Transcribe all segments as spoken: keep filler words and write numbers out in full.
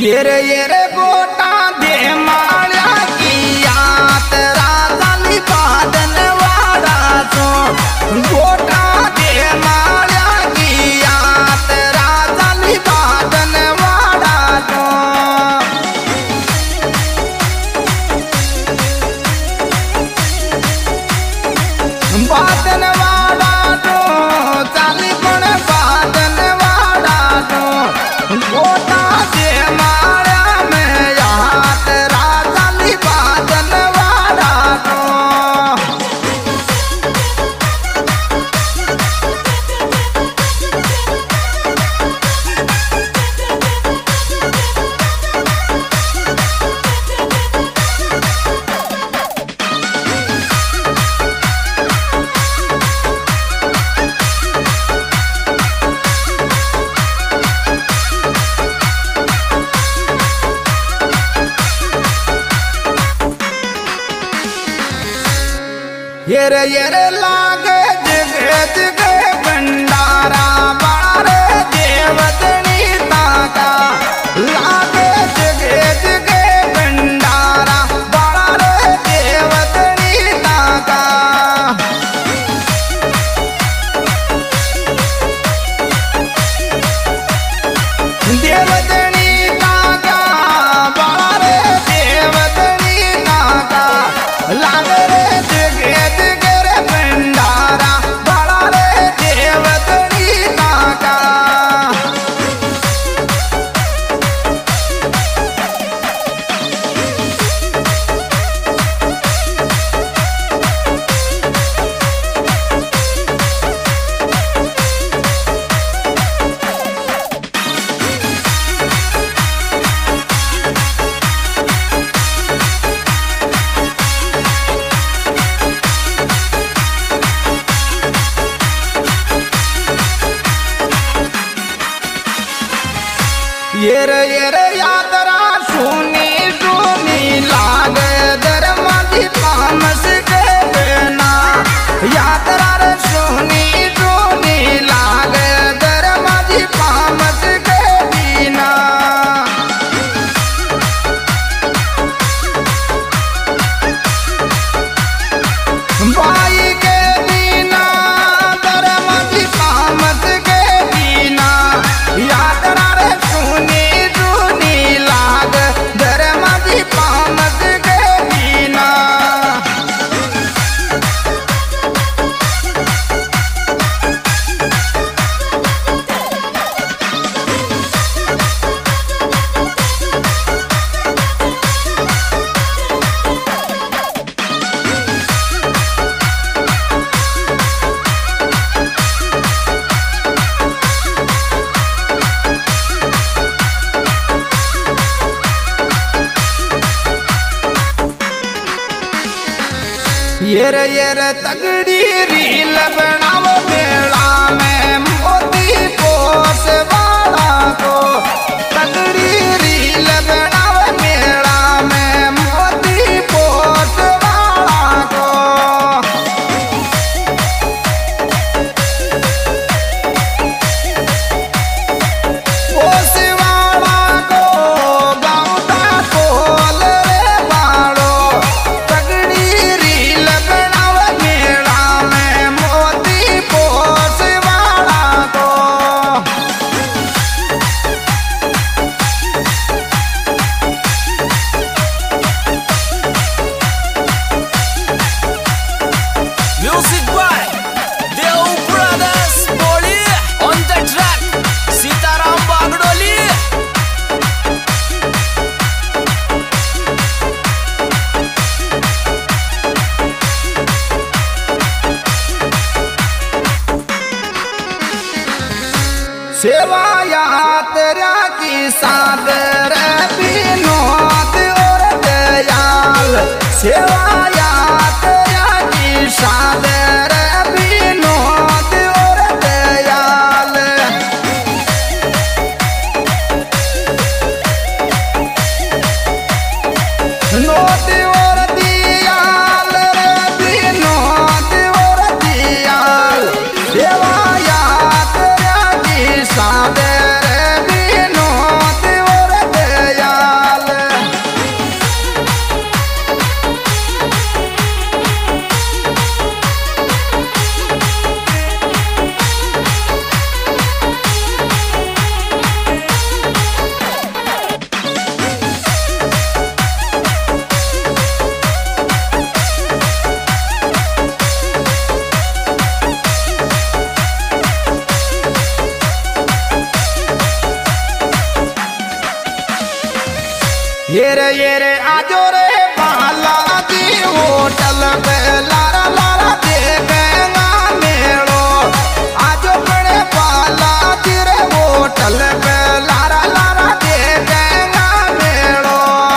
ये रे ये रे गोटा दे माळ्या की यात राजाली बादन वाडा तो गोटा दे माळ्या की यात राजाली बादन वाडा तो बादन वाडा तो चाली पण बादन वाडा तो गोटा दे माळ्या में यात राजाली बादन वाडा तो ये रे ये रे लागे जगे जगे भंडारा बारे देवतनी ताका लागे जगे जगे भंडारा बारे देवतनी ताका देवतनी ताका बारे देवतनी ताका लागे रे जगे जगे रे भंडारा बारे देवतनी ताका ये रे ये रे यात्रा सुनी सुनी लागे धर्मादी तामस के बिना यात्रा रे सुनी सुनी लागे धर्मादी तामस के बिना बाई के बिना धर्मादी तामस के बिना यात्रा रे सुनी सुनी लाग धर्मादी तामस के बिना ये रे ये रे तगड़ी रील बनाव मेला में मोती पोस वाला को तगड़ी रील बनाव मेला में मोती पोस वाला को पोस वाला को गाँवता कोल रे बाड़ो तगड़ी रील बनाव मेला में मोती पोस वाला को Music by Deo Brothers Boli on the track Sitaram Bagdoli सेवा यात्रा की सादर विनोद और दयाल सेवा यात्रा की सादर विनोद और दयाल नोद और दियाल रे विनोद और दियाल सेवा यात्रा की सादर विनोद ये रे ये रे आजो रे बाला दी होटल पे लारा लारा देखेगा मेड़ो आजो बड़े बाला दी रे होटल पे लारा लारा देखेगा मेड़ो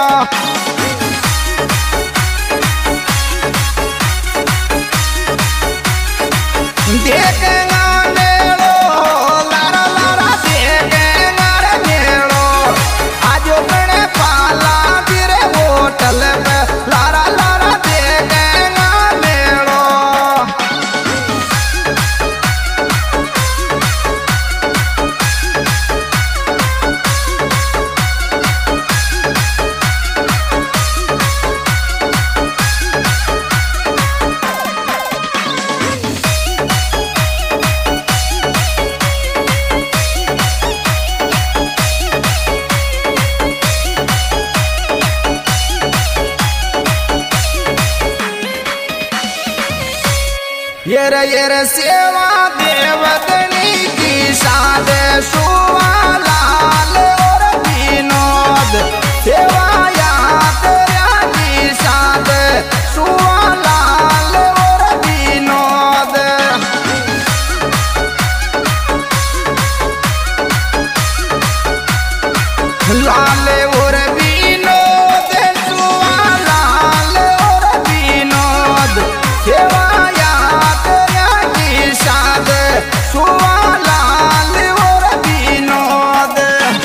देखेगा मेड़ो लारा लारा देखेगा रे मेड़ो आजो बड़े बाला दी रे होटल पे लारा लारा देखेगा मेड़ो ये रे ये रे सेवा देवदनी की साध सुवा लाल और विनोद सेवा याद की साध सुवा लाल और विनोद लाल और विनोद सुवा लाल और विनोद सेवा साध सुवा लाल और विनोद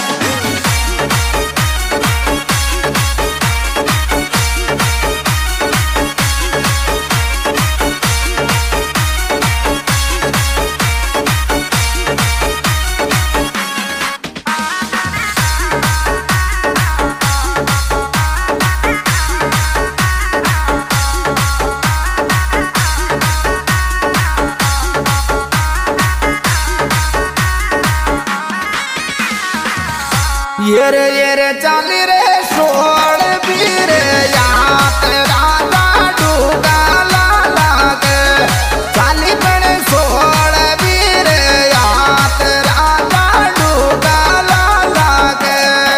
ये रे ये रे चाली रे सोड़ बीर यात राजा डूगा लाला के चाली बने सोड़ बीर यात राजा डूगा लाला के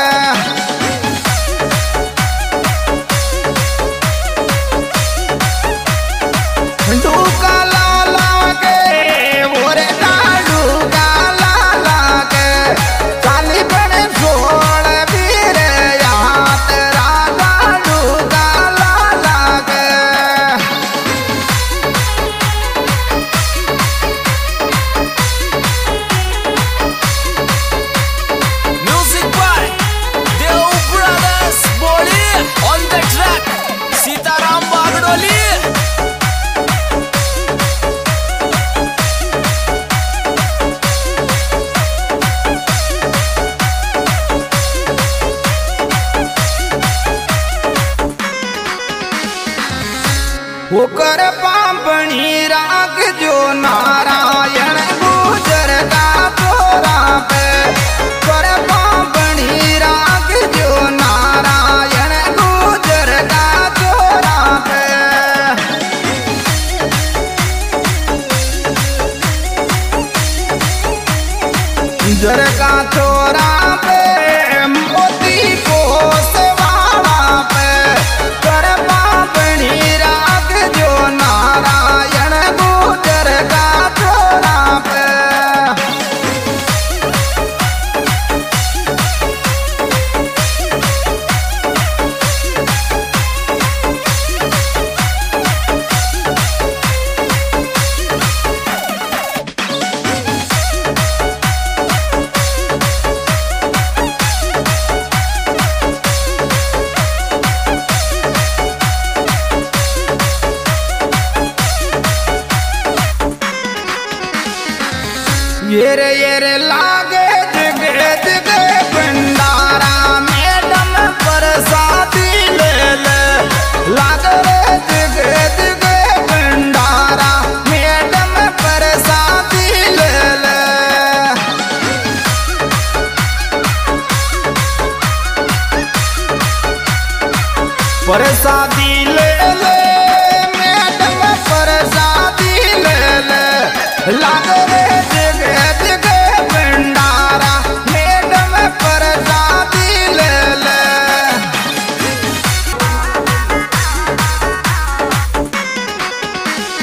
डूगा लाला के मोरे डूगा लाला के चाली बने सोड़ बीर यात राजा डूगा लाला के Music by Deo Brothers Boli on the track Sitaram Bagdoli. होकर पापणी राग जो नारायण गुजर का तोरा पे कर पापणी राग जो नारायण गुजर का तोरा पे जर का तोरा पे मोती पोस वाला पे कर पापणी राग जो नारायण गुजर का तोरा पे ये रे ये रे लागे जगे जगे भंडारा मैडम प्रसादी ले ले लाग रे जगे जगे भंडारा मैडम प्रसादी ले ले प्रसादी ले ले मैडम प्रसादी ले ले लाग